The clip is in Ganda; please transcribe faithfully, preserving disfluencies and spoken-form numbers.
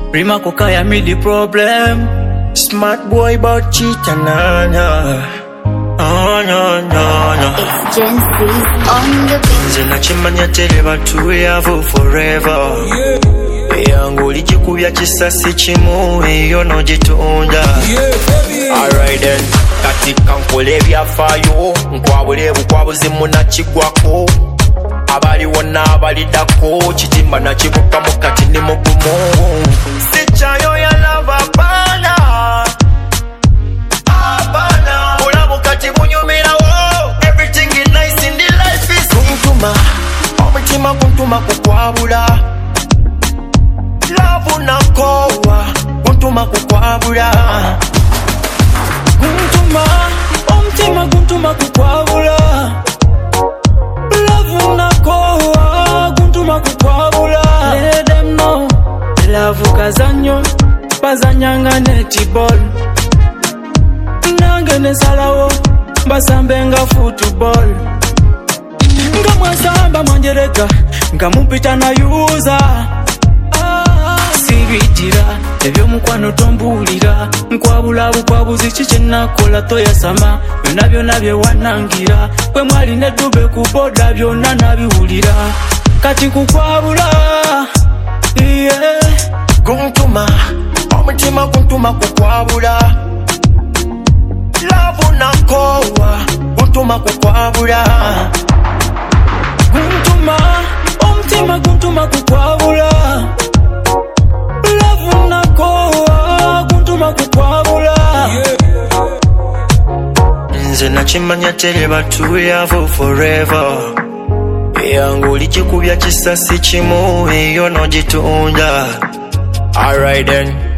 Rima kukaya me the problem. Smart boy but cheat and nana. Oh no no no. It's Gen Z on the beat. Nze nachimanya tele batu yavu forever. Yangu lichikubya kisasi chimu iyo no jitunda. Alright then. Katika nkole byafayo nkwabule bukwabuzi munachigwako. Abali wona abali dako chitimba na chibuka mukati ni mugumo. Sichayo ya lava bana. Abana. Ula mukati munyumira wo. Everything is nice in the life is kuntuma. Omutima kuntuma kukwabula. Love na kowa. Kuntuma kukwabula. Kuntuma, omutima kuntuma kukwabula. Love na kowa, kuntuma kukwabula. Let them know, love kazanyo, bazanyanga netball. Nange nesalawo, basambenga football. Nga mwasamba manjereka, nga mupita na yuza. Sibitira, ebyo mukwano tombulira. Nkwabula bukwabuzi chiche nakola toyasama. Byonna byonna bye wanangira. Kwe mwali nedube ku boda byonna nabiwulira. Kati kukwabula. Yeah. Kuntuma, omutima kuntuma kukwabula. Love na kowa, kuntuma kukwabula. Kuntuma, omutima kuntuma kukwabula. Love na kowa, kuntuma kukwabula. Nze nachimanya tele batu yavu forever. Yangu lichikubya kisasi chimu iyo no jitunda. Alright then.